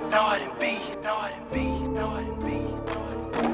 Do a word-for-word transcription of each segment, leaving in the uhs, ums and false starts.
Northern B, Northern B, Northern B, Northern B.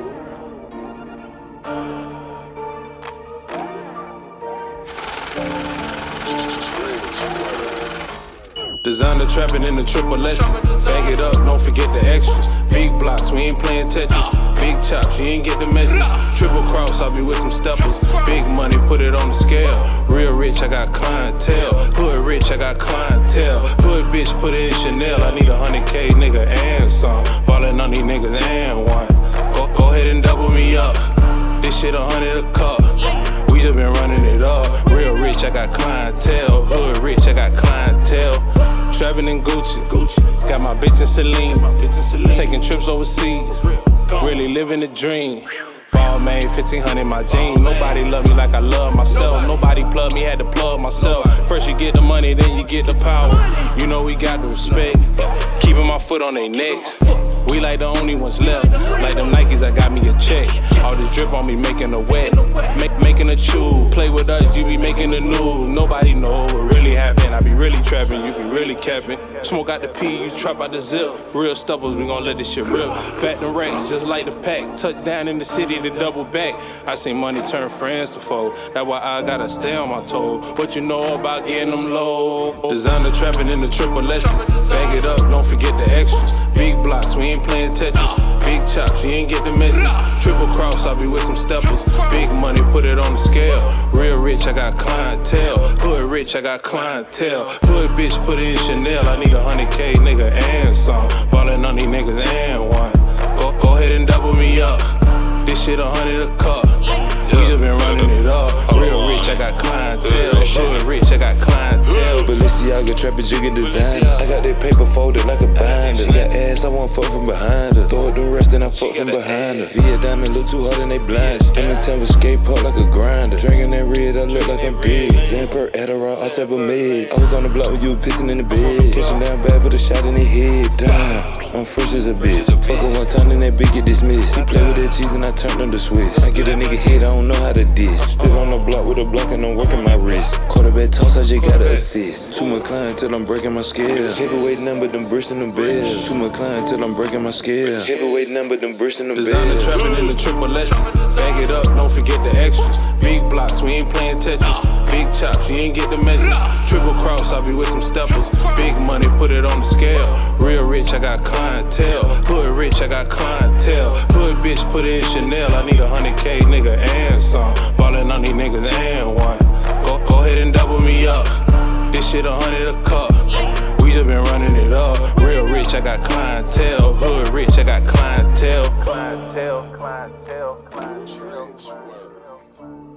Designer trapping in the triple S's. Bag it up, don't forget the extras. Big blocks, we ain't playing Tetris. Big chops, you ain't get the message. Triple cross, I'll be with some steppers. Big money, put it on the scale. Real rich, I got clientele. Hood rich, I got clientele. Hood bitch, put it in Chanel. I need a hundred K, nigga, and some. Ballin' on these niggas and one. Go, go ahead and double me up. This shit a hundred a cup. We just been running it up. Real rich, I got clientele. Hood rich, I got clientele. Trapping in Gucci, got my bitch in Celine. Taking trips overseas, really living the dream. Ball made fifteen hundred my jean. Nobody love me like I love myself. Nobody plug me, had to plug myself. First you get the money, then you get the power. You know we got the respect. Keeping my foot on their necks. We like the only ones left. Like them Nikes that got me a check. All this drip on me making a wet. Make, making a chew. Play with us, you be making a new. Nobody know what really happened. I be really trapping, you be really capping. Smoke out the P, you trap out the zip. Real stubbers, we gon' let this shit rip. Fat and racks, just like the pack. Touchdown in the city to double back. I seen money turn friends to foe. That's why I gotta stay on my toes. What you know about getting them low? Designer trapping in the triple S's. Bag it up, don't forget the extras. Big blocks, we ain't playing Tetris. Big chops, you ain't get the message. Triple cross, I'll be with some steppers. Big money, put it on the scale. Real rich, I got clientele. Hood rich, I got clientele. Hood bitch, put it in Chanel. I need a hundred K, nigga, and some. Ballin' on these niggas and one. Go, go ahead and double me up. This shit a hundred a cup. We just been running it up. Real rich, I got clientele. Hood rich, I got clientele. Balenciaga trapping, jigging designer. I got that paper folded like a binder. She got ass, I want fuck from behind her. Throw it the rest, then I fuck from behind her. Via diamond look too hard and they blind you. In the temple skate park like a grinder. Drinking that red, I look like I'm big. Zamper, Adderall, all type of med. I was on the block with you pissing in the bed. Catching down bad, put a shot in the head. Damn. I'm fresh as a bitch. Fuck her one time and that bitch get dismissed. He play with that cheese and I turned him to Swiss. I get a nigga hit, I don't know how to diss. Still on the block with a block and I'm working my wrist. Quarterback toss, I just gotta assist. Too much client till I'm breaking my scale. Heavyweight number, them bricks in the bell. Too much client till I'm breaking my scale. Heavyweight number, them bricks in the bell. Designer trapping in the triple S's. Bag it up, don't forget the extras. Big blocks, we ain't playing Tetris. Big chops, you ain't get the message. Triple cross, I'll be with some steppers. Big money, put it on the scale. Real rich, I got clientele. Hood rich, I got clientele. Hood bitch, put it in Chanel. I need a hundred K, nigga, and some. Ballin' on these niggas and one. Go, go ahead and double me up. This shit a hundred a cup. We just been running it up. Real rich, I got clientele. Hood rich, I got clientele. Clientele, clientele, clientele.